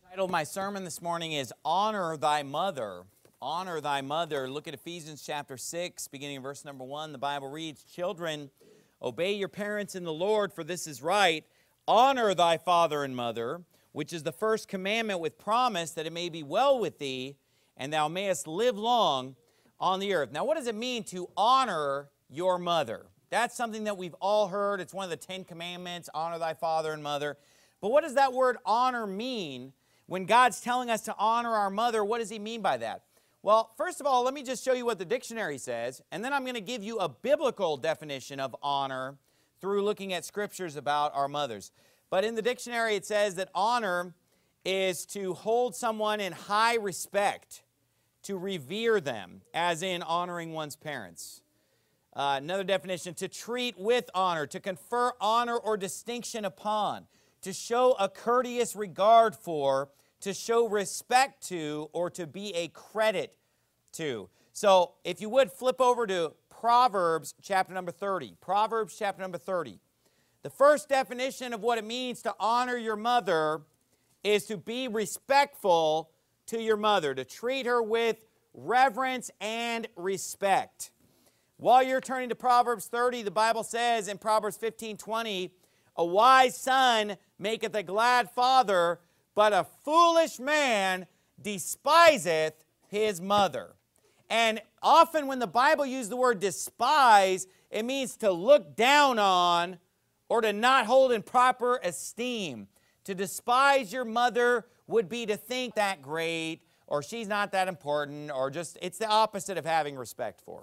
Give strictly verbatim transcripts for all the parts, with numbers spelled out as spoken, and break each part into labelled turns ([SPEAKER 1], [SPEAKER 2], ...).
[SPEAKER 1] The title of my sermon this morning is Honor Thy Mother. Honor thy mother. Look at Ephesians chapter six, beginning in verse number one. The Bible reads, Children, obey your parents in the Lord, for this is right. Honor thy father and mother, which is the first commandment with promise, that it may be well with thee, and thou mayest live long on the earth. Now, what does it mean to honor your mother? That's something that we've all heard. It's one of the Ten Commandments, honor thy father and mother. But what does that word honor mean? When God's telling us to honor our mother, what does he mean by that? Well, first of all, let me just show you what the dictionary says, and then I'm going to give you a biblical definition of honor through looking at scriptures about our mothers. But in the dictionary, it says that honor is to hold someone in high respect, to revere them, as in honoring one's parents. Uh, another definition, to treat with honor, to confer honor or distinction upon, to show a courteous regard for, to show respect to, or to be a credit to. So if you would flip over to Proverbs chapter number thirty. Proverbs chapter number thirty. The first definition of what it means to honor your mother is to be respectful to your mother, to treat her with reverence and respect. While you're turning to Proverbs thirty, the Bible says in Proverbs fifteen twenty, a wise son maketh a glad father, but a foolish man despiseth his mother. And often when the Bible uses the word despise, it means to look down on or to not hold in proper esteem. To despise your mother would be to think that great, or she's not that important, or just, it's the opposite of having respect for.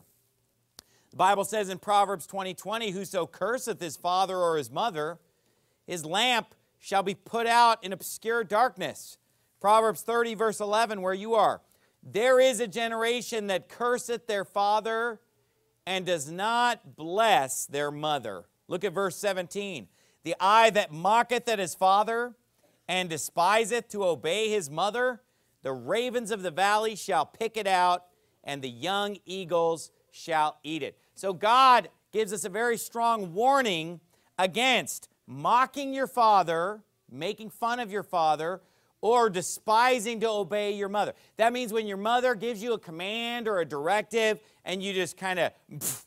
[SPEAKER 1] The Bible says in Proverbs twenty twenty, whoso curseth his father or his mother, his lamp shall be put out in obscure darkness. Proverbs thirty, verse eleven, where you are. There is a generation that curseth their father and does not bless their mother. Look at verse seventeen. The eye that mocketh at his father and despiseth to obey his mother, the ravens of the valley shall pick it out, and the young eagles shall eat it. So God gives us a very strong warning against mocking your father, making fun of your father, or despising to obey your mother. That means when your mother gives you a command or a directive and you just kind of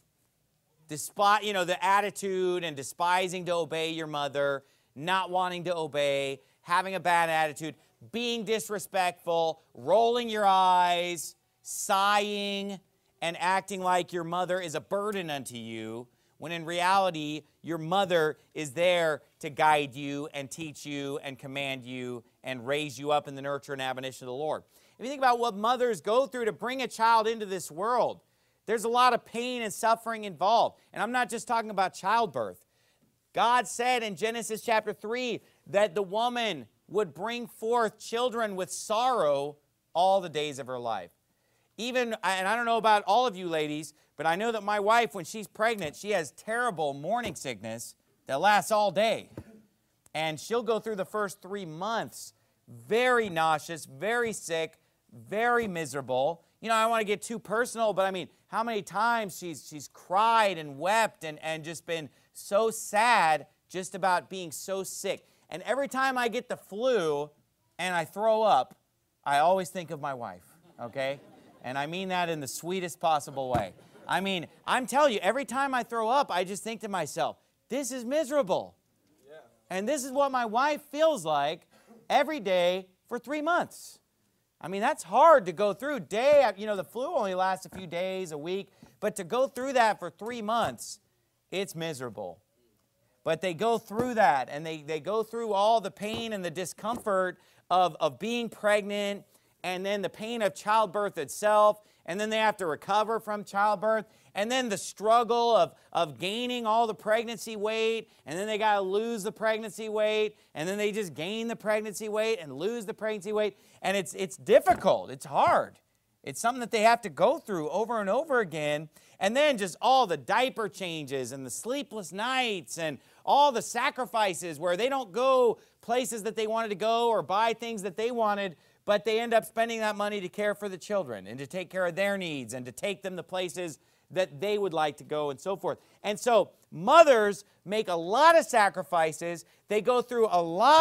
[SPEAKER 1] despise, you know, the attitude and despising to obey your mother, not wanting to obey, having a bad attitude, being disrespectful, rolling your eyes, sighing, and acting like your mother is a burden unto you, when in reality, your mother is there to guide you and teach you and command you and raise you up in the nurture and admonition of the Lord. If you think about what mothers go through to bring a child into this world, there's a lot of pain and suffering involved. And I'm not just talking about childbirth. God said in Genesis chapter three that the woman would bring forth children with sorrow all the days of her life. Even, and I don't know about all of you ladies, but I know that my wife, when she's pregnant, she has terrible morning sickness that lasts all day. And she'll go through the first three months very nauseous, very sick, very miserable. You know, I don't want to get too personal, but I mean, how many times she's, she's cried and wept and, and just been so sad just about being so sick. And every time I get the flu and I throw up, I always think of my wife, okay? And I mean that in the sweetest possible way. I mean, I'm telling you, every time I throw up, I just think to myself, this is miserable. Yeah. And this is what my wife feels like every day for three months. I mean, that's hard to go through. Day, you know, the flu only lasts a few days, a week. But to go through that for three months, it's miserable. But they go through that, and they, they go through all the pain and the discomfort of, of being pregnant, and then the pain of childbirth itself, and then they have to recover from childbirth, and then the struggle of, of gaining all the pregnancy weight, and then they got to lose the pregnancy weight, and then they just gain the pregnancy weight and lose the pregnancy weight, and it's, it's difficult. It's hard. It's something that they have to go through over and over again, and then just all the diaper changes and the sleepless nights and all the sacrifices where they don't go places that they wanted to go or buy things that they wanted, but they end up spending that money to care for the children and to take care of their needs and to take them to places that they would like to go and so forth. And so mothers make a lot of sacrifices. They go through a lot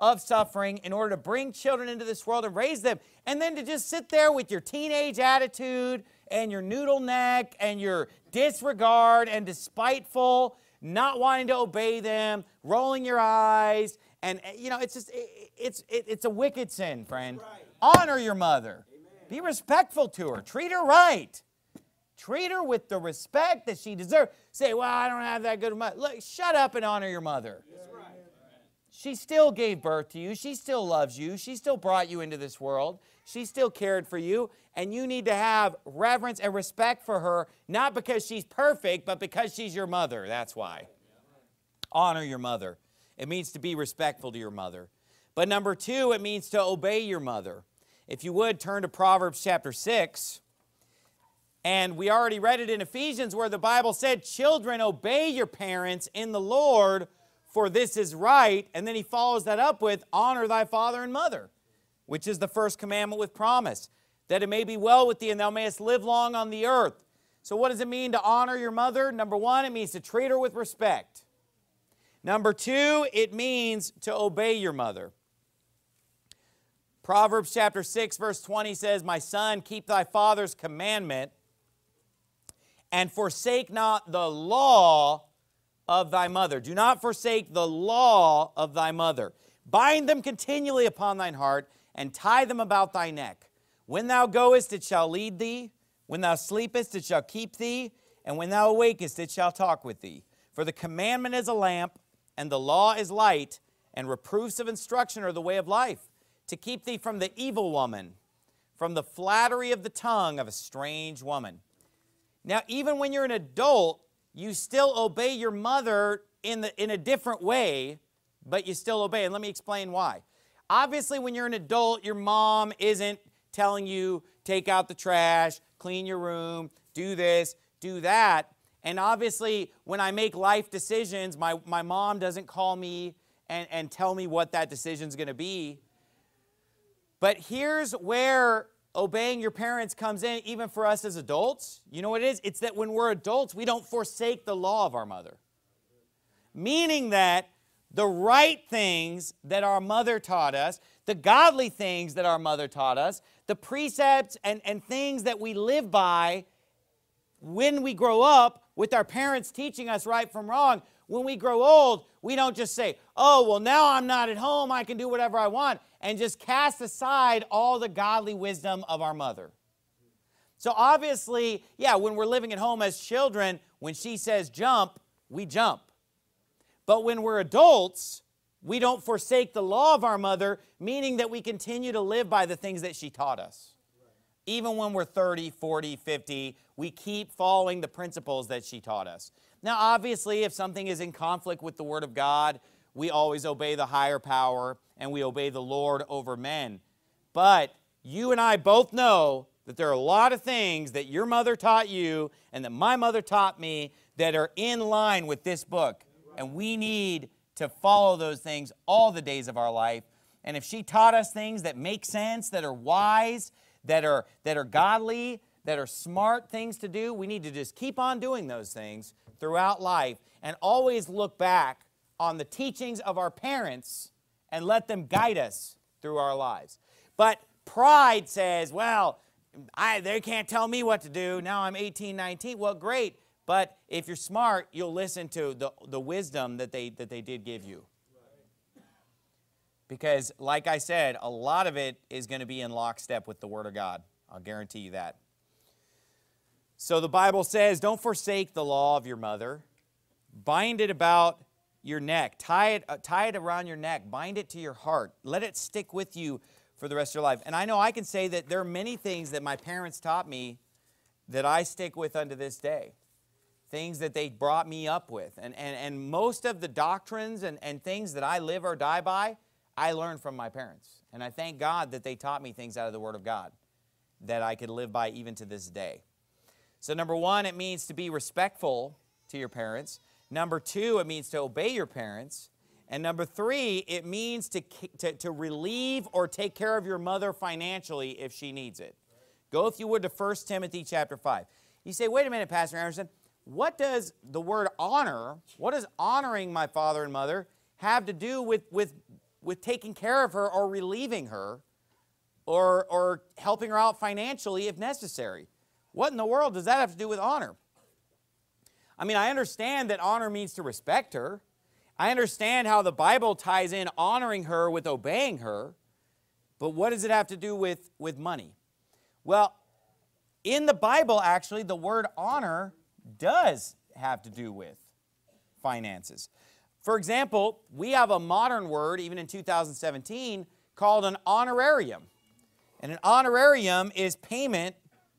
[SPEAKER 1] of suffering in order to bring children into this world and raise them. And then to just sit there with your teenage attitude and your noodle neck and your disregard and despiteful, not wanting to obey them, rolling your eyes. And, you know, it's just, it, it's, it, it's a wicked sin, friend. Right. Honor your mother. Amen. Be respectful to her. Treat her right. Treat her with the respect that she deserves. Say, well, I don't have that good of a mother. Look, shut up and honor your mother. That's right. She still gave birth to you. She still loves you. She still brought you into this world. She still cared for you. And you need to have reverence and respect for her, not because she's perfect, but because she's your mother. That's why. Honor your mother. It means to be respectful to your mother. But number two, it means to obey your mother. If you would, turn to Proverbs chapter six. And we already read it in Ephesians where the Bible said, children, obey your parents in the Lord, for this is right. And then he follows that up with, honor thy father and mother, which is the first commandment with promise, that it may be well with thee and thou mayest live long on the earth. So what does it mean to honor your mother? Number one, it means to treat her with respect. Number two, it means to obey your mother. Proverbs chapter six, verse twenty says, my son, keep thy father's commandment and forsake not the law of thy mother. Do not forsake the law of thy mother. Bind them continually upon thine heart and tie them about thy neck. When thou goest, it shall lead thee. When thou sleepest, it shall keep thee. And when thou awakest, it shall talk with thee. For the commandment is a lamp, and the law is light, and reproofs of instruction are the way of life, to keep thee from the evil woman, from the flattery of the tongue of a strange woman. Now, even when you're an adult, you still obey your mother in, the, in a different way, but you still obey. And let me explain why. Obviously, when you're an adult, your mom isn't telling you, take out the trash, clean your room, do this, do that. And obviously, when I make life decisions, my, my mom doesn't call me and, and tell me what that decision's going to be. But here's where obeying your parents comes in, even for us as adults. You know what it is? It's that when we're adults, we don't forsake the law of our mother. Meaning that the right things that our mother taught us, the godly things that our mother taught us, the precepts and, and things that we live by when we grow up with our parents teaching us right from wrong, when we grow old, we don't just say, oh, well, now I'm not at home, I can do whatever I want, and just cast aside all the godly wisdom of our mother. So obviously, yeah, when we're living at home as children, when she says jump, we jump. But when we're adults, we don't forsake the law of our mother, meaning that we continue to live by the things that she taught us. Even when we're thirty, forty, fifty, we keep following the principles that she taught us. Now, obviously, if something is in conflict with the Word of God, we always obey the higher power and we obey the Lord over men. But you and I both know that there are a lot of things that your mother taught you and that my mother taught me that are in line with this book. And we need to follow those things all the days of our life. And if she taught us things that make sense, that are wise, that are, that are godly, that are smart things to do, we need to just keep on doing those things throughout life and always look back on the teachings of our parents and let them guide us through our lives. But pride says, well, I, they can't tell me what to do. Now I'm eighteen, nineteen. Well, great. But if you're smart, you'll listen to the, the wisdom that they, that they did give you. Because, like I said, a lot of it is going to be in lockstep with the Word of God. I'll guarantee you that. So the Bible says, don't forsake the law of your mother. Bind it about your neck. Tie it, uh, tie it around your neck. Bind it to your heart. Let it stick with you for the rest of your life. And I know I can say that there are many things that my parents taught me that I stick with unto this day. Things that they brought me up with. And, and, and most of the doctrines and, and things that I live or die by, I learned from my parents. And I thank God that they taught me things out of the Word of God that I could live by even to this day. So number one, it means to be respectful to your parents. Number two, it means to obey your parents. And number three, it means to, to, to relieve or take care of your mother financially if she needs it. Go, if you would, to First Timothy chapter five. You say, wait a minute, Pastor Anderson, what does the word honor, what does honoring my father and mother have to do with, with with taking care of her or relieving her or, or helping her out financially if necessary. What in the world does that have to do with honor? I mean, I understand that honor means to respect her. I understand how the Bible ties in honoring her with obeying her. But what does it have to do with, with money? Well, in the Bible, actually, the word honor does have to do with finances. For example, we have a modern word, even in two thousand seventeen, called an honorarium. And an honorarium is payment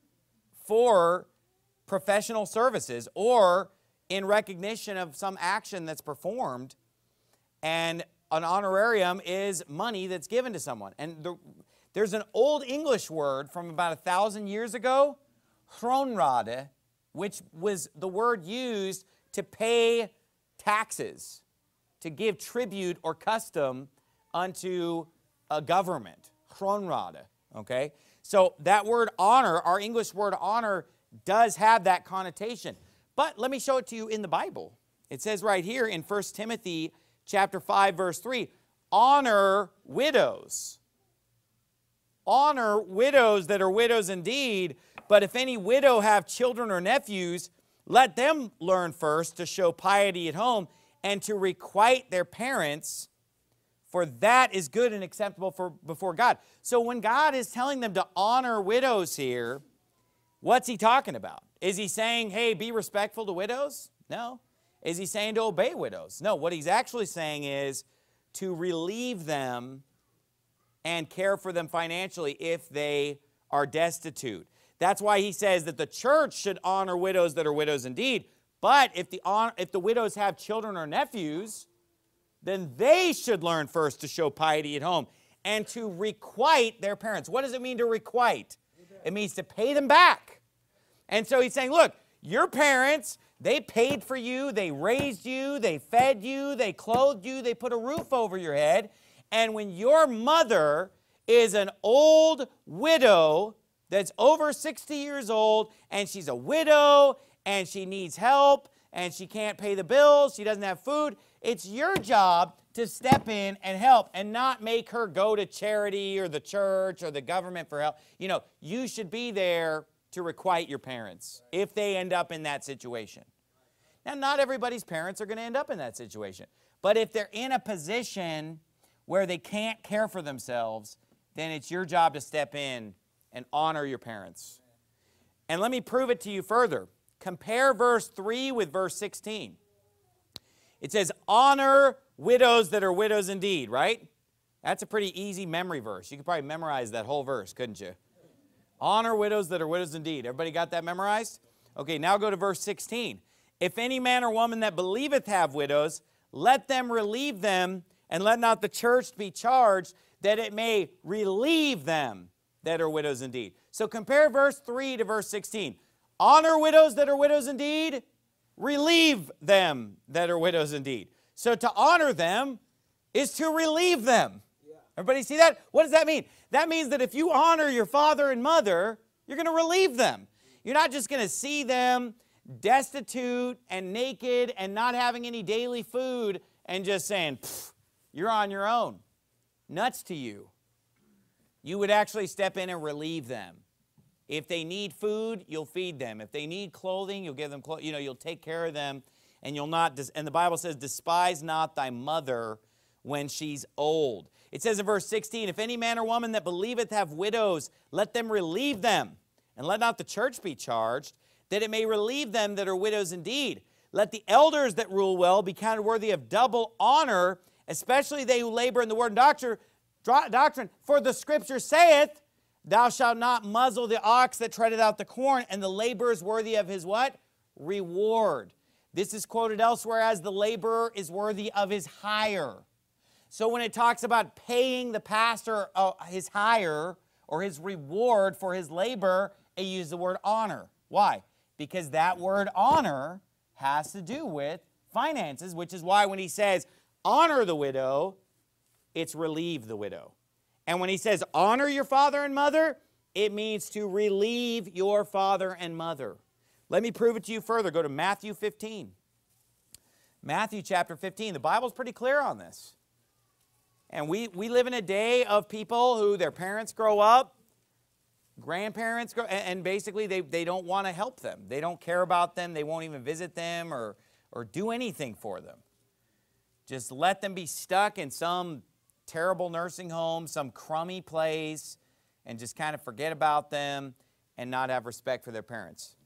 [SPEAKER 1] for professional services or in recognition of some action that's performed. And an honorarium is money that's given to someone. And the, there's an old English word from about a thousand years ago, kronrade, which was the word used to pay taxes, to give tribute or custom unto a government, kronrade, okay? So that word honor, our English word honor, does have that connotation. But let me show it to you in the Bible. It says right here in First Timothy chapter five, verse three, honor widows. Honor widows that are widows indeed, but if any widow have children or nephews, let them learn first to show piety at home and to requite their parents, for that is good and acceptable for, before God. So when God is telling them to honor widows here, what's he talking about? Is he saying, hey, be respectful to widows? No. Is he saying to obey widows? No. What he's actually saying is to relieve them and care for them financially if they are destitute. That's why he says that the church should honor widows that are widows indeed. But if the, if the widows have children or nephews, then they should learn first to show piety at home and to requite their parents. What does it mean to requite? It means to pay them back. And so he's saying, look, your parents, they paid for you, they raised you, they fed you, they clothed you, they put a roof over your head. And when your mother is an old widow that's over sixty years old, and she's a widow, and she needs help, and she can't pay the bills, she doesn't have food, it's your job to step in and help and not make her go to charity or the church or the government for help. You know, you should be there to requite your parents if they end up in that situation. Now, not everybody's parents are going to end up in that situation. But if they're in a position where they can't care for themselves, then it's your job to step in and honor your parents. And let me prove it to you further. Compare verse three with verse sixteen. It says, honor widows that are widows indeed, right? That's a pretty easy memory verse. You could probably memorize that whole verse, couldn't you? Honor widows that are widows indeed. Everybody got that memorized? Okay, now go to verse sixteen. If any man or woman that believeth have widows, let them relieve them, and let not the church be charged, that it may relieve them that are widows indeed. So compare verse three to verse sixteen. Honor widows that are widows indeed, relieve them that are widows indeed. So to honor them is to relieve them. Yeah. Everybody see that? What does that mean? That means that if you honor your father and mother, you're going to relieve them. You're not just going to see them destitute and naked and not having any daily food and just saying, you're on your own. Nuts to you. You would actually step in and relieve them. If they need food, you'll feed them. If they need clothing, you'll give them clothing. You know, you'll take care of them, and you'll not. And the Bible says, "Despise not thy mother when she's old." It says in verse sixteen, "If any man or woman that believeth have widows, let them relieve them, and let not the church be charged, that it may relieve them that are widows indeed. Let the elders that rule well be counted worthy of double honor, especially they who labor in the word and doctrine. Doctrine, for the Scripture saith, Thou shalt not muzzle the ox that treadeth out the corn, and the laborer is worthy of his what? Reward. This is quoted elsewhere as the laborer is worthy of his hire. So when it talks about paying the pastor uh, his hire or his reward for his labor, it uses the word honor. Why? Because that word honor has to do with finances, which is why when he says honor the widow, it's relieve the widow. And when he says honor your father and mother, it means to relieve your father and mother. Let me prove it to you further. Go to Matthew fifteen. Matthew chapter fifteen. The Bible's pretty clear on this. And we, we live in a day of people who their parents grow up, grandparents grow, and, and basically they, they don't want to help them. They don't care about them. They won't even visit them or, or do anything for them. Just let them be stuck in some terrible nursing home, some crummy place, and just kind of forget about them and not have respect for their parents.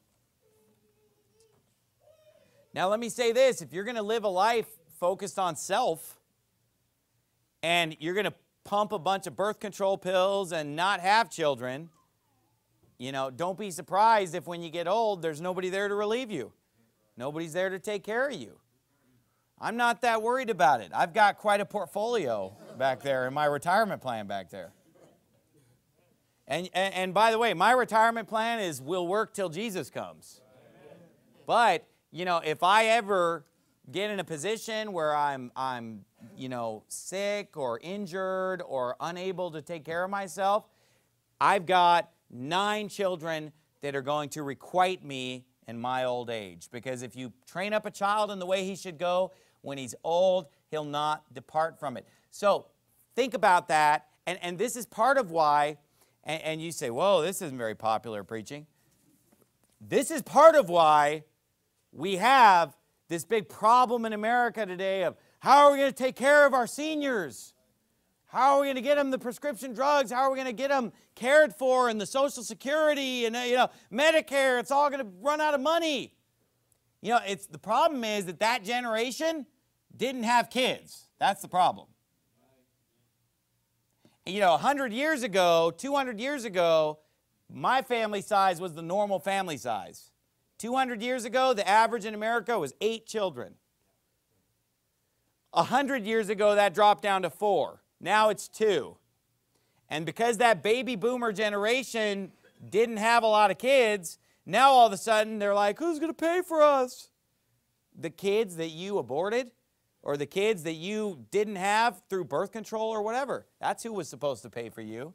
[SPEAKER 1] Now let me say this, if you're going to live a life focused on self, and you're going to pump a bunch of birth control pills and not have children, you know, don't be surprised if when you get old, there's nobody there to relieve you. Nobody's there to take care of you. I'm not that worried about it. I've got quite a portfolio back there in my retirement plan back there. And, and, and by the way, my retirement plan is we'll work till Jesus comes. But, you know, if I ever get in a position where I'm, I'm, you know, sick or injured or unable to take care of myself, I've got nine children that are going to requite me in my old age. Because if you train up a child in the way he should go, when he's old, he'll not depart from it. So think about that. And, and this is part of why, and, and you say, whoa, this isn't very popular preaching. This is part of why we have this big problem in America today of how are we going to take care of our seniors? How are we going to get them the prescription drugs? How are we going to get them cared for and the Social Security and, you know, Medicare? It's all going to run out of money. You know, it's, the problem is that that generation didn't have kids. That's the problem. You know, one hundred years ago, two hundred years ago, my family size was the normal family size. two hundred years ago, the average in America was eight children. one hundred years ago, that dropped down to four. Now it's two. And because that baby boomer generation didn't have a lot of kids, now all of a sudden they're like, who's going to pay for us? The kids that you aborted or the kids that you didn't have through birth control or whatever. That's who was supposed to pay for you.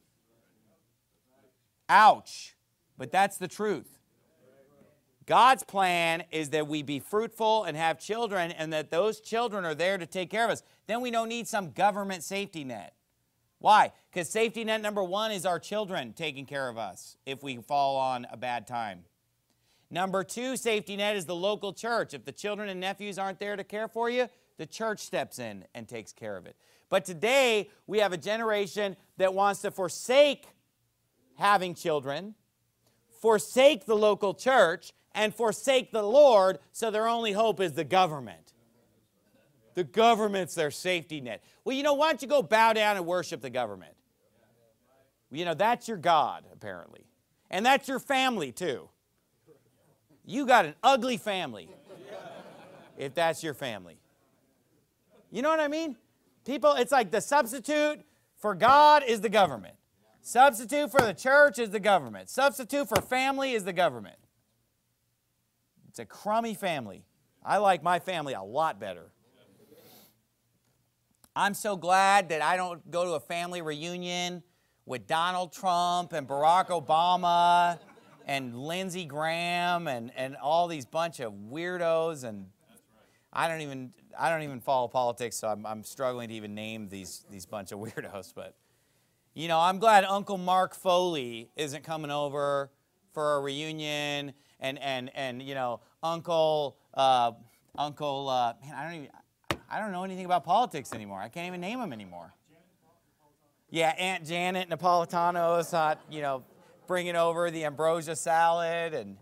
[SPEAKER 1] Ouch. But that's the truth. God's plan is that we be fruitful and have children and that those children are there to take care of us. Then we don't need some government safety net. Why? Because safety net number one is our children taking care of us if we fall on a bad time. Number two safety net is the local church. If the children and nephews aren't there to care for you, the church steps in and takes care of it. But today, we have a generation that wants to forsake having children, forsake the local church, and forsake the Lord, so their only hope is the government. The government's their safety net. Well, you know, why don't you go bow down and worship the government? You know, that's your God, apparently. And that's your family, too. You got an ugly family, if that's your family. You know what I mean? People, it's like the substitute for God is the government. Substitute for the church is the government. Substitute for family is the government. It's a crummy family. I like my family a lot better. I'm so glad that I don't go to a family reunion with Donald Trump and Barack Obama and Lindsey Graham and, and all these bunch of weirdos. And I don't even I don't even follow politics, so I'm, I'm struggling to even name these, these bunch of weirdos. But, you know, I'm glad Uncle Mark Foley isn't coming over for a reunion. And, and, and you know, Uncle, uh, Uncle, uh, man, I don't even, I don't know anything about politics anymore. I can't even name them anymore. Yeah, Aunt Janet Napolitano's not, you know, bringing over the ambrosia salad. And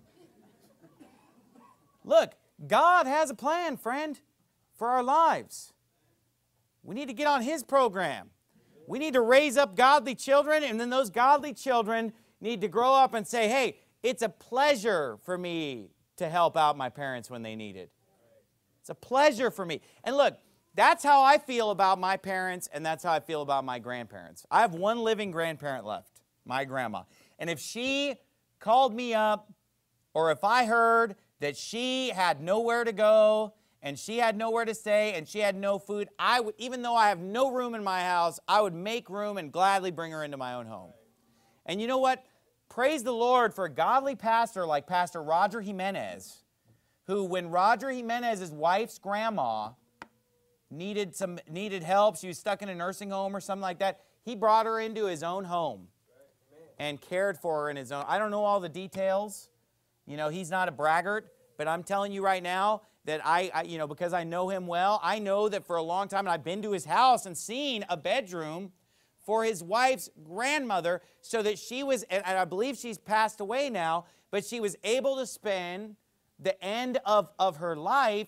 [SPEAKER 1] look, God has a plan, friend, for our lives. We need to get on His program. We need to raise up godly children, and then those godly children need to grow up and say, hey, it's a pleasure for me to help out my parents when they need it. It's a pleasure for me. And look, that's how I feel about my parents, and that's how I feel about my grandparents. I have one living grandparent left, my grandma. And if she called me up, or if I heard that she had nowhere to go, and she had nowhere to stay, and she had no food, I would, even though I have no room in my house, I would make room and gladly bring her into my own home. And you know what? Praise the Lord for a godly pastor like Pastor Roger Jimenez, who when Roger Jimenez's wife's grandma needed some needed help. She was stuck in a nursing home or something like that. He brought her into his own home and cared for her in his own. I don't know all the details. You know, he's not a braggart, but I'm telling you right now that I, I, you know, because I know him well, I know that for a long time, and I've been to his house and seen a bedroom for his wife's grandmother so that she was, and I believe she's passed away now, but she was able to spend the end of, of her life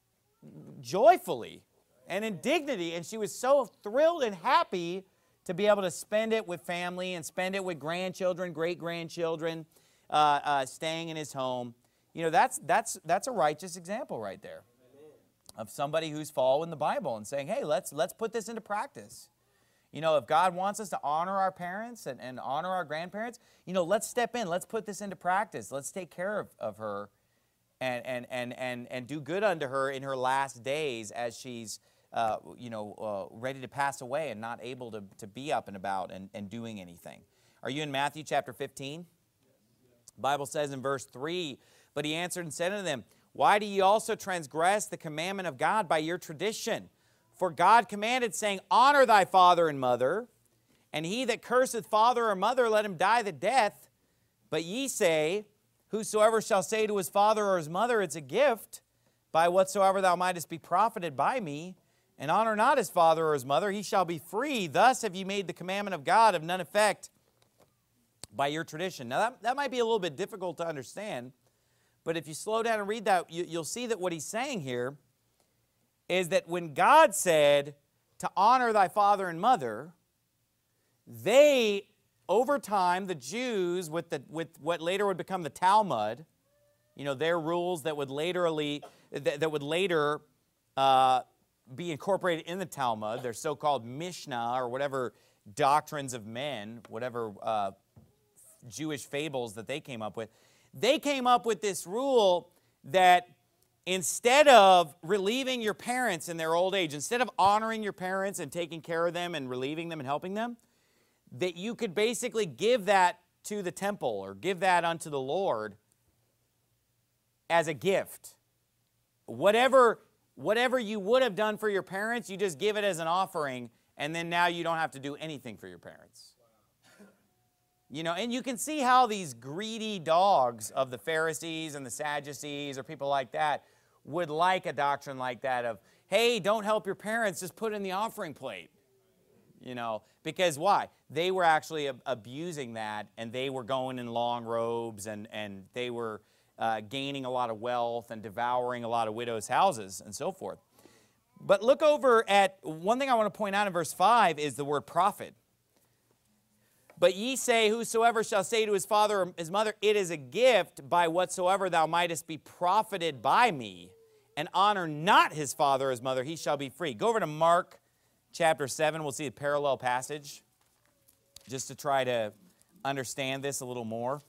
[SPEAKER 1] joyfully and in dignity. And she was so thrilled and happy to be able to spend it with family and spend it with grandchildren, great-grandchildren, uh, uh, staying in his home. You know, that's, that's, that's a righteous example right there of somebody who's following the Bible and saying, hey, let's, let's put this into practice. You know, if God wants us to honor our parents and, and honor our grandparents, you know, let's step in. Let's put this into practice. Let's take care of, of her and, and, and, and, and do good unto her in her last days as she's, uh, you know, uh, ready to pass away and not able to, to be up and about and, and doing anything. Are you in Matthew chapter fifteen? The Bible says in verse three, but he answered and said unto them, why do ye also transgress the commandment of God by your tradition? For God commanded, saying, honor thy father and mother, and he that curseth father or mother, let him die the death. But ye say, whosoever shall say to his father or his mother, it's a gift, by whatsoever thou mightest be profited by me, and honor not his father or his mother, he shall be free. Thus have ye made the commandment of God of none effect by your tradition. Now that, that might be a little bit difficult to understand, but if you slow down and read that, you, you'll see that what he's saying here is that when God said to honor thy father and mother, they, over time, the Jews, with, the, with what later would become the Talmud, you know, their rules that would later, that, that would later uh, be incorporated in the Talmud, their so-called Mishnah, or whatever doctrines of men, whatever uh, Jewish fables that they came up with, they came up with this rule that instead of relieving your parents in their old age, instead of honoring your parents and taking care of them and relieving them and helping them, that you could basically give that to the temple or give that unto the Lord as a gift. Whatever, whatever you would have done for your parents, you just give it as an offering, and then now you don't have to do anything for your parents. You know, and you can see how these greedy dogs of the Pharisees and the Sadducees or people like that would like a doctrine like that of, hey, don't help your parents, just put in the offering plate. You know, because why? They were actually ab abusing that, and they were going in long robes, and, and they were uh, gaining a lot of wealth and devouring a lot of widows' houses and so forth. But look over at, one thing I want to point out in verse five is the word prophet. But ye say, whosoever shall say to his father or his mother, it is a gift by whatsoever thou mightest be profited by me, and honor not his father or his mother, he shall be free. Go over to Mark chapter seven. We'll see a parallel passage just to try to understand this a little more.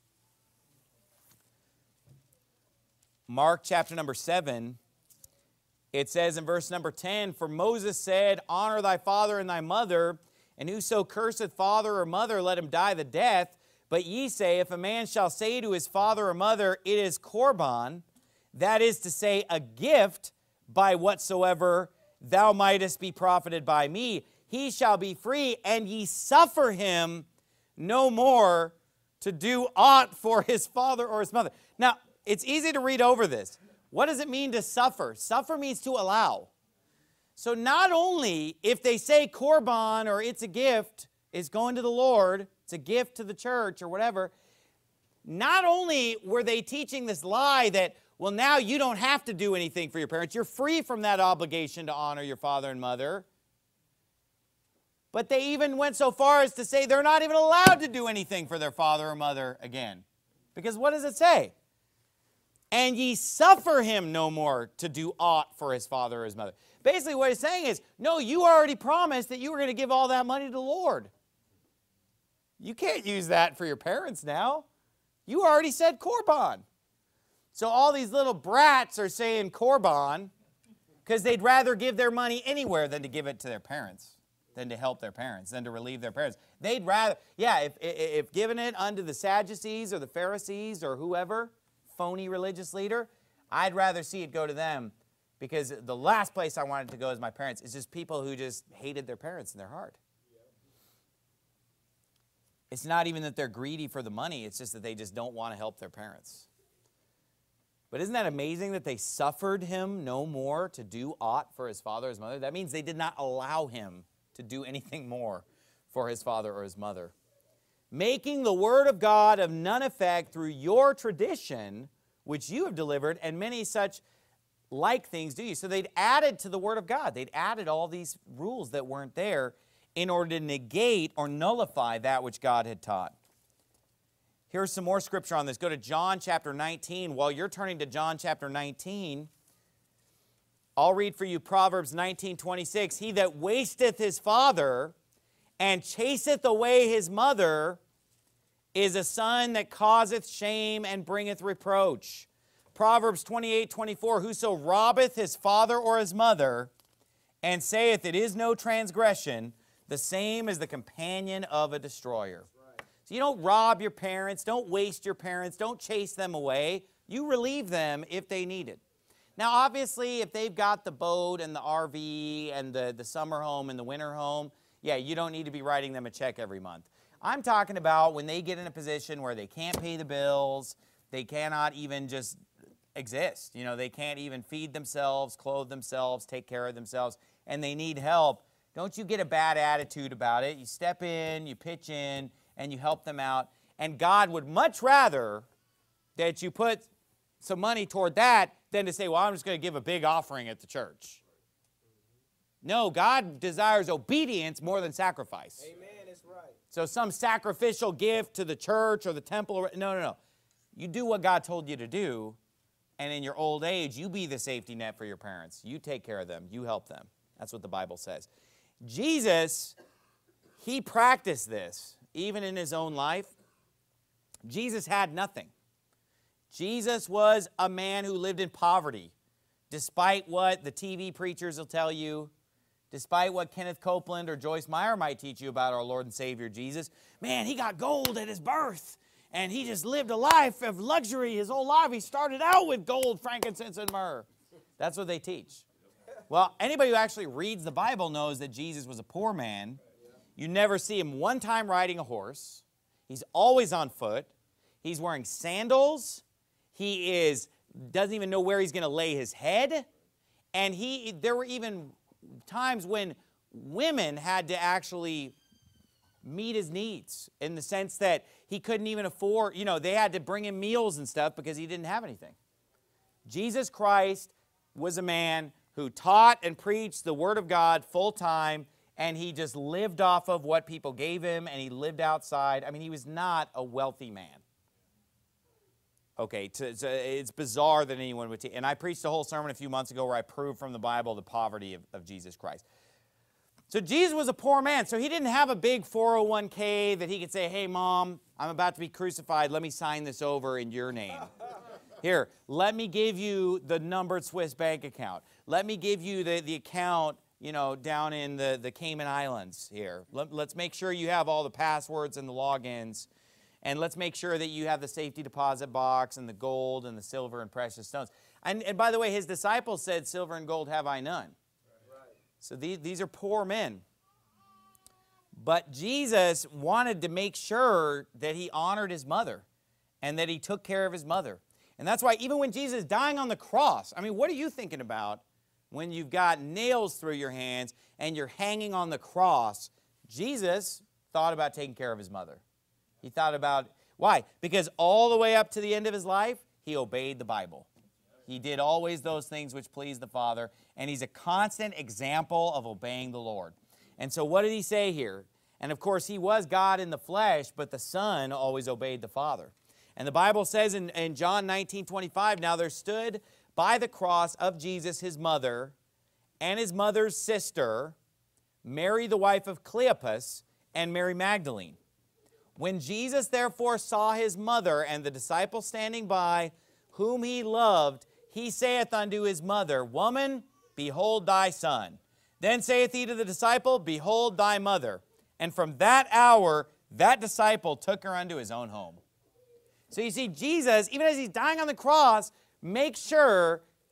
[SPEAKER 1] Mark chapter number seven, it says in verse number ten, for Moses said, honor thy father and thy mother, and whoso curseth father or mother, let him die the death. But ye say, if a man shall say to his father or mother, it is korban, that is to say, a gift, by whatsoever thou mightest be profited by me, he shall be free, and ye suffer him no more to do aught for his father or his mother. Now, it's easy to read over this. What does it mean to suffer? Suffer means to allow. So not only if they say korban or it's a gift, is going to the Lord, it's a gift to the church or whatever, not only were they teaching this lie that, well, now you don't have to do anything for your parents, you're free from that obligation to honor your father and mother, but they even went so far as to say they're not even allowed to do anything for their father or mother again. Because what does it say? And ye suffer him no more to do aught for his father or his mother. Basically what he's saying is, no, you already promised that you were going to give all that money to the Lord. You can't use that for your parents now. You already said korban. So all these little brats are saying korban because they'd rather give their money anywhere than to give it to their parents, than to help their parents, than to relieve their parents. They'd rather, yeah, if, if giving it unto the Sadducees or the Pharisees or whoever, phony religious leader, I'd rather see it go to them Because the last place I wanted to go as my parents is just people who just hated their parents in their heart. It's not even that they're greedy for the money. It's just that they just don't want to help their parents. But isn't that amazing that they suffered him no more to do aught for his father or his mother? That means they did not allow him to do anything more for his father or his mother. Making the word of God of none effect through your tradition, which you have delivered, and many such like things do you. So they'd added to the word of God. They'd added all these rules that weren't there in order to negate or nullify that which God had taught. Here's some more scripture on this. Go to John chapter nineteen. While you're turning to John chapter nineteen, I'll read for you Proverbs nineteen twenty-six. He that wasteth his father and chaseth away his mother is a son that causeth shame and bringeth reproach. Proverbs twenty-eight twenty-four. Whoso robbeth his father or his mother and saith it is no transgression, the same is the companion of a destroyer. So you don't rob your parents, don't waste your parents, don't chase them away. You relieve them if they need it. Now, obviously, if they've got the boat and the R V and the, the summer home and the winter home, yeah, you don't need to be writing them a check every month. I'm talking about when they get in a position where they can't pay the bills, they cannot even just exist. You know, they can't even feed themselves, clothe themselves, take care of themselves, and they need help. Don't you get a bad attitude about it. You step in, you pitch in, and you help them out. And God would much rather that you put some money toward that than to say, well, I'm just going to give a big offering at the church. No, God desires obedience more than sacrifice.
[SPEAKER 2] Amen, that's right.
[SPEAKER 1] So some sacrificial gift to the church or the temple, or, no, no, no. You do what God told you to do, and in your old age, you be the safety net for your parents. You take care of them. You help them. That's what the Bible says. Jesus, he practiced this. Even in his own life, Jesus had nothing. Jesus was a man who lived in poverty, despite what the T V preachers will tell you, despite what Kenneth Copeland or Joyce Meyer might teach you about our Lord and Savior Jesus. Man, he got gold at his birth, and he just lived a life of luxury his whole life. He started out with gold, frankincense, and myrrh. That's what they teach. Well, anybody who actually reads the Bible knows that Jesus was a poor man. You never see him one time riding a horse. He's always on foot. He's wearing sandals. He is doesn't even know where he's going to lay his head. And he there were even times when women had to actually meet his needs in the sense that he couldn't even afford, you know, they had to bring him meals and stuff because he didn't have anything. Jesus Christ was a man who taught and preached the Word of God full time, and he just lived off of what people gave him, and he lived outside. I mean, he was not a wealthy man. Okay, to, to, it's bizarre that anyone would... T- and I preached a whole sermon a few months ago where I proved from the Bible the poverty of, of Jesus Christ. So Jesus was a poor man, so he didn't have a big four oh one K that he could say, hey, Mom, I'm about to be crucified. Let me sign this over in your name. Here, let me give you the numbered Swiss bank account. Let me give you the, the account, you know, down in the, the Cayman Islands here. Let, let's make sure you have all the passwords and the logins. And let's make sure that you have the safety deposit box and the gold and the silver and precious stones. And, and by the way, his disciples said, silver and gold have I none. Right. So these, these are poor men. But Jesus wanted to make sure that he honored his mother and that he took care of his mother. And that's why even when Jesus is dying on the cross, I mean, what are you thinking about when you've got nails through your hands and you're hanging on the cross? Jesus thought about taking care of his mother. He thought about, why? Because all the way up to the end of his life, he obeyed the Bible. He did always those things which pleased the Father, and he's a constant example of obeying the Lord. And so what did he say here? And of course, he was God in the flesh, but the Son always obeyed the Father. And the Bible says in, in John nineteen twenty-five, now there stood by the cross of Jesus his mother and his mother's sister, Mary the wife of Cleopas, and Mary Magdalene. When Jesus therefore saw his mother and the disciple standing by, whom he loved, he saith unto his mother, Woman, behold thy son. Then saith he to the disciple, Behold thy mother. And from that hour, that disciple took her unto his own home. So you see, Jesus, even as he's dying on the cross, makes sure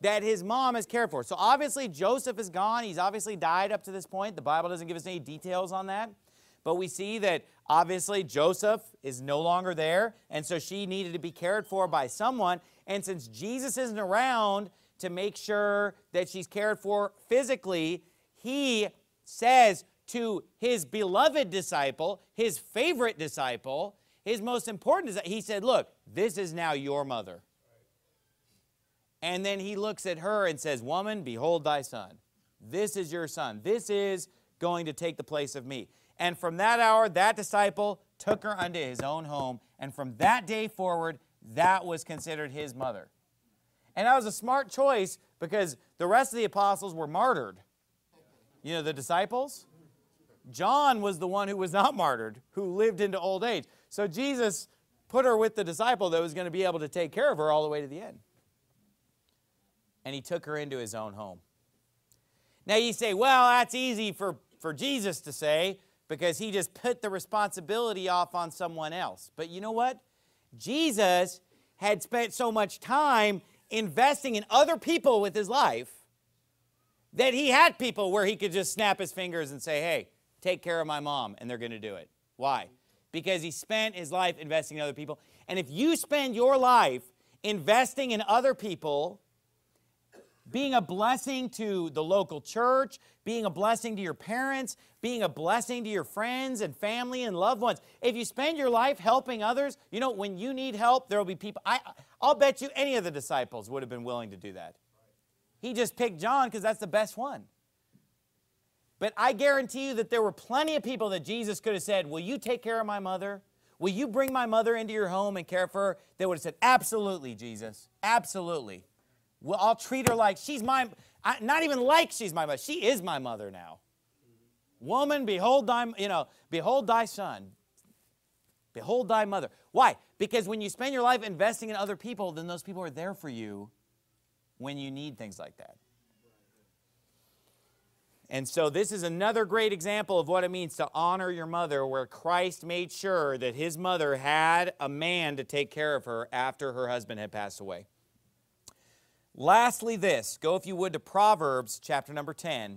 [SPEAKER 1] that his mom is cared for. So obviously Joseph is gone. He's obviously died up to this point. The Bible doesn't give us any details on that. But we see that obviously Joseph is no longer there, and so she needed to be cared for by someone. And since Jesus isn't around to make sure that she's cared for physically, he says to his beloved disciple, his favorite disciple, his most important disciple, he said, look, this is now your mother. And then he looks at her and says, woman, behold thy son. This is your son. This is going to take the place of me. And from that hour, that disciple took her unto his own home. And from that day forward, that was considered his mother. And that was a smart choice because the rest of the apostles were martyred. You know, the disciples? John was the one who was not martyred, who lived into old age. So Jesus put her with the disciple that was going to be able to take care of her all the way to the end. And he took her into his own home. Now you say, well, that's easy for, for Jesus to say because he just put the responsibility off on someone else. But you know what? Jesus had spent so much time investing in other people with his life that he had people where he could just snap his fingers and say, hey, take care of my mom, and they're going to do it. Why? Because he spent his life investing in other people. And if you spend your life investing in other people, being a blessing to the local church, being a blessing to your parents, being a blessing to your friends and family and loved ones. If you spend your life helping others, you know, when you need help, there will be people. I, I'll bet you any of the disciples would have been willing to do that. He just picked John because that's the best one. But I guarantee you that there were plenty of people that Jesus could have said, will you take care of my mother? Will you bring my mother into your home and care for her? They would have said, absolutely, Jesus. Absolutely. Well, I'll treat her like she's my, I, not even like she's my mother. She is my mother now. Woman, behold thy, you know, behold thy son. Behold thy mother. Why? Because when you spend your life investing in other people, then those people are there for you when you need things like that. And so this is another great example of what it means to honor your mother, where Christ made sure that his mother had a man to take care of her after her husband had passed away. Lastly, this. Go, if you would, to Proverbs chapter number ten.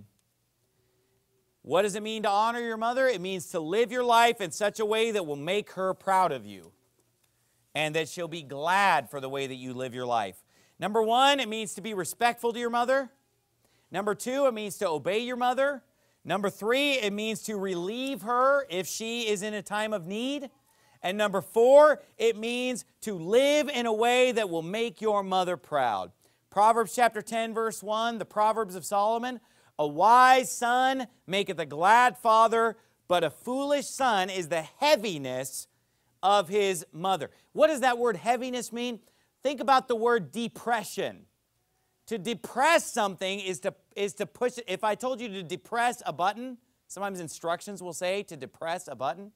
[SPEAKER 1] What does it mean to honor your mother? It means to live your life in such a way that will make her proud of you and that she'll be glad for the way that you live your life. Number one, it means to be respectful to your mother. Number two, it means to obey your mother. Number three, it means to relieve her if she is in a time of need. And number four, it means to live in a way that will make your mother proud. Proverbs chapter ten, verse one, the Proverbs of Solomon. A wise son maketh a glad father, but a foolish son is the heaviness of his mother. What does that word heaviness mean? Think about the word depression. To depress something is to, is to push it. If I told you to depress a button, sometimes instructions will say to depress a button.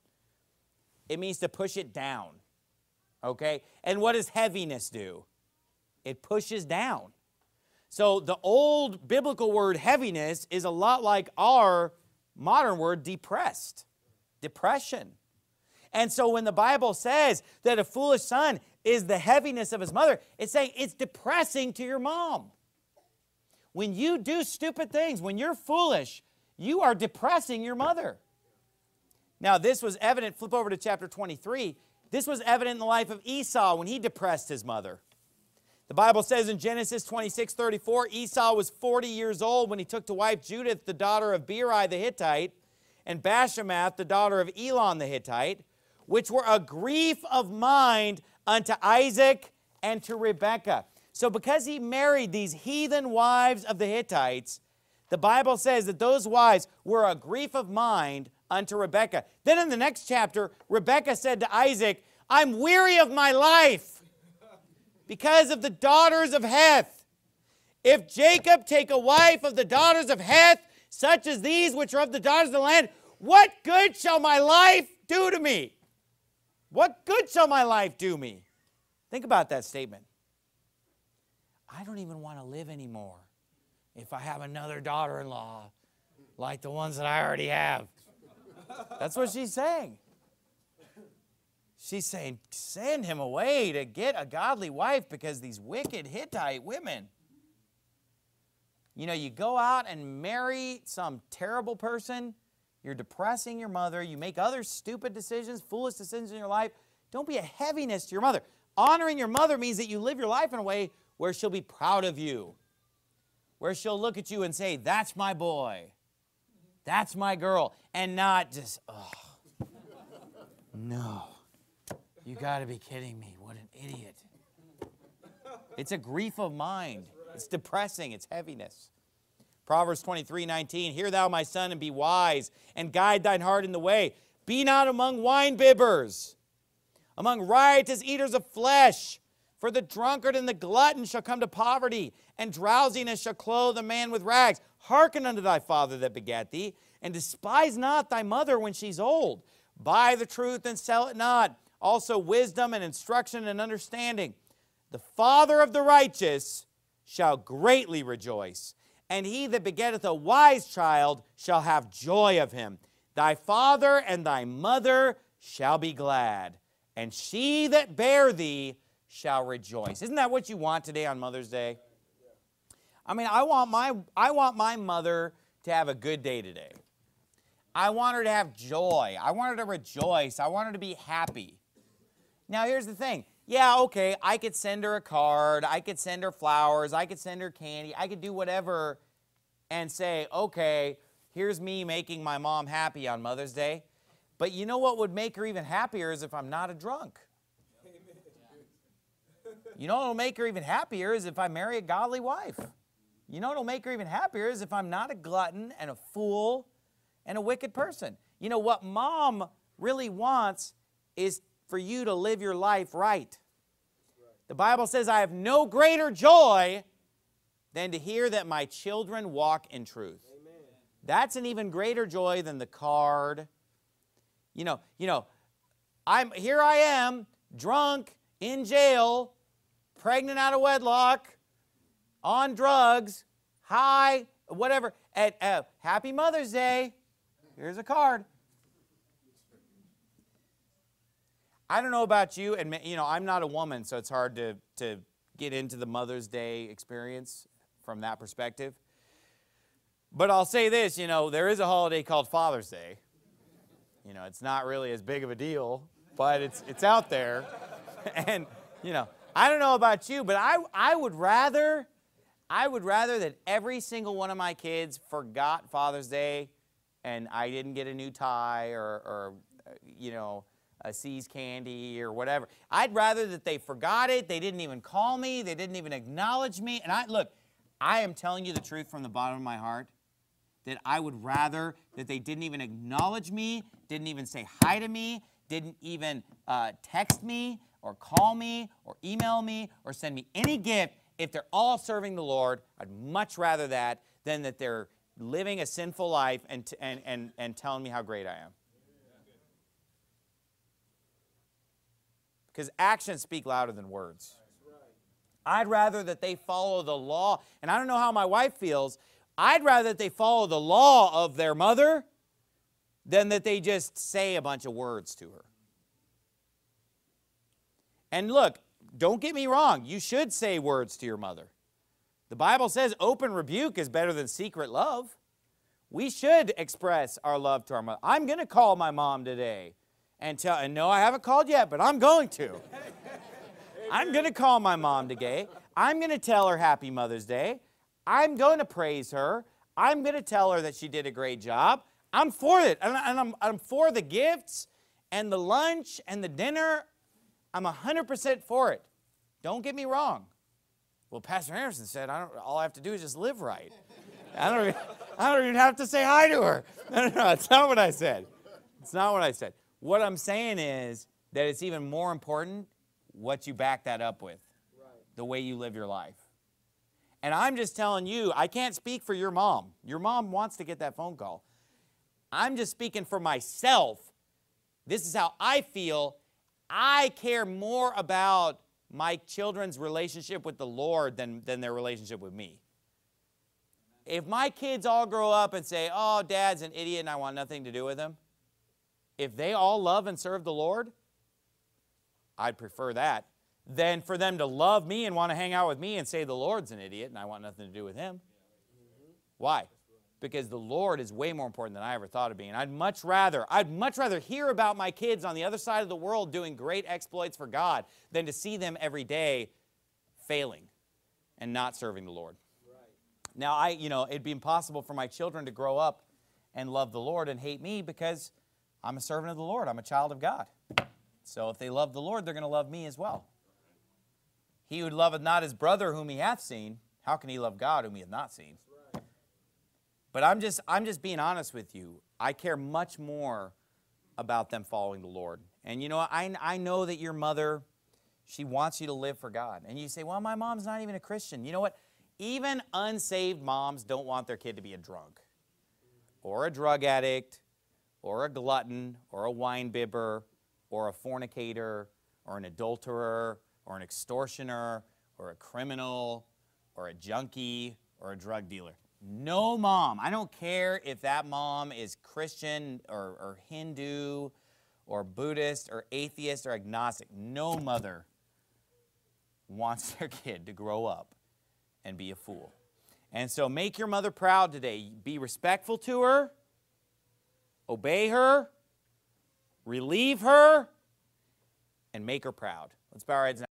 [SPEAKER 1] It means to push it down. Okay? And what does heaviness do? It pushes down. So the old biblical word heaviness is a lot like our modern word depressed. Depression. And so when the Bible says that a foolish son is the heaviness of his mother, it's saying it's depressing to your mom. When you do stupid things, when you're foolish, you are depressing your mother. Now, this was evident, flip over to chapter twenty-three. This was evident in the life of Esau when he depressed his mother. The Bible says in Genesis twenty-six thirty-four, Esau was forty years old when he took to wife Judith, the daughter of Beeri the Hittite, and Bashemath, the daughter of Elon the Hittite, which were a grief of mind unto Isaac and to Rebekah. So because he married these heathen wives of the Hittites, the Bible says that those wives were a grief of mind unto Rebekah. Then in the next chapter, Rebekah said to Isaac, I'm weary of my life because of the daughters of Heth. If Jacob take a wife of the daughters of Heth, such as these which are of the daughters of the land, what good shall my life do to me? What good shall my life do me? Think about that statement. I don't even want to live anymore if I have another daughter-in-law like the ones that I already have. That's what she's saying. She's saying, send him away to get a godly wife because these wicked Hittite women. You know, you go out and marry some terrible person. You're depressing your mother. You make other stupid decisions, foolish decisions in your life. Don't be a heaviness to your mother. Honoring your mother means that you live your life in a way where she'll be proud of you, where she'll look at you and say, that's my boy, that's my girl, and not just, oh, no, you got to be kidding me. What an idiot. It's a grief of mind. It's depressing. It's heaviness. Proverbs twenty-three nineteen, hear thou, my son, and be wise, and guide thine heart in the way. Be not among winebibbers, among riotous eaters of flesh. For the drunkard and the glutton shall come to poverty, and drowsiness shall clothe a man with rags. Hearken unto thy father that begat thee, and despise not thy mother when she's old. Buy the truth and sell it not. Also wisdom and instruction and understanding. The father of the righteous shall greatly rejoice, and he that begetteth a wise child shall have joy of him. Thy father and thy mother shall be glad, and she that bare thee shall rejoice. Isn't that what you want today on Mother's Day? I mean, I want my, I want my mother to have a good day today. I want her to have joy. I want her to rejoice. I want her to be happy. Now, here's the thing. Yeah, okay, I could send her a card. I could send her flowers. I could send her candy. I could do whatever and say, okay, here's me making my mom happy on Mother's Day. But you know what would make her even happier is if I'm not a drunk. You know what will make her even happier is if I marry a godly wife. You know what will make her even happier is if I'm not a glutton and a fool and a wicked person. You know, what mom really wants is for you to live your life right. The Bible says, I have no greater joy than to hear that my children walk in truth. Amen. That's an even greater joy than the card. You know, you know, I'm here I am, drunk, in jail, pregnant out of wedlock, on drugs, high, whatever, at uh, Happy Mother's Day. Here's a card. I don't know about you, and you know, I'm not a woman, so it's hard to, to get into the Mother's Day experience from that perspective. But I'll say this, you know, there is a holiday called Father's Day. You know, it's not really as big of a deal, but it's, it's out there. And, you know, I don't know about you, but I, I would rather, I would rather that every single one of my kids forgot Father's Day and I didn't get a new tie or, or you know, a C's candy or whatever. I'd rather that they forgot it, they didn't even call me, they didn't even acknowledge me. And I, look, I am telling you the truth from the bottom of my heart, that I would rather that they didn't even acknowledge me, didn't even say hi to me, didn't even uh, text me or call me or email me or send me any gift. If they're all serving the Lord, I'd much rather that than that they're living a sinful life and, and, and, and telling me how great I am. Because actions speak louder than words. I'd rather that they follow the law. And I don't know how my wife feels. I'd rather that they follow the law of their mother than that they just say a bunch of words to her. And look, don't get me wrong. You should say words to your mother. The Bible says open rebuke is better than secret love. We should express our love to our mother. I'm going to call my mom today. And tell, and no, I haven't called yet, but I'm going to. I'm going to call my mom today. I'm going to tell her Happy Mother's Day. I'm going to praise her. I'm going to tell her that she did a great job. I'm for it. And I'm, I'm for the gifts and the lunch and the dinner. I'm one hundred percent for it. Don't get me wrong. Well, Pastor Harrison said, I don't, all I have to do is just live right. I don't, even, I don't even have to say hi to her. No, no, no, that's not what I said. It's not what I said. What I'm saying is that it's even more important what you back that up with, right. The way you live your life. And I'm just telling you, I can't speak for your mom. Your mom wants to get that phone call. I'm just speaking for myself. This is how I feel. I care more about my children's relationship with the Lord than, than their relationship with me. If my kids all grow up and say, oh, Dad's an idiot and I want nothing to do with him, if they all love and serve the Lord, I'd prefer that than for them to love me and want to hang out with me and say the Lord's an idiot and I want nothing to do with him. Why? Because the Lord is way more important than I ever thought of being. I'd much rather, I'd much rather hear about my kids on the other side of the world doing great exploits for God than to see them every day failing and not serving the Lord. Right. Now, I, you know, it'd be impossible for my children to grow up and love the Lord and hate me because I'm a servant of the Lord. I'm a child of God. So if they love the Lord, they're going to love me as well. He who loveth not his brother whom he hath seen, how can he love God whom he hath not seen? But I'm just, I'm just being honest with you. I care much more about them following the Lord. And you know, I, I know that your mother, she wants you to live for God. And you say, well, my mom's not even a Christian. You know what? Even unsaved moms don't want their kid to be a drunk or a drug addict or a glutton or a wine bibber or a fornicator or an adulterer or an extortioner or a criminal or a junkie or a drug dealer. No mom, I don't care if that mom is Christian or, or Hindu or Buddhist or atheist or agnostic. No mother wants their kid to grow up and be a fool. And so make your mother proud today. Be respectful to her, obey her, relieve her, and make her proud. Let's bow our heads now.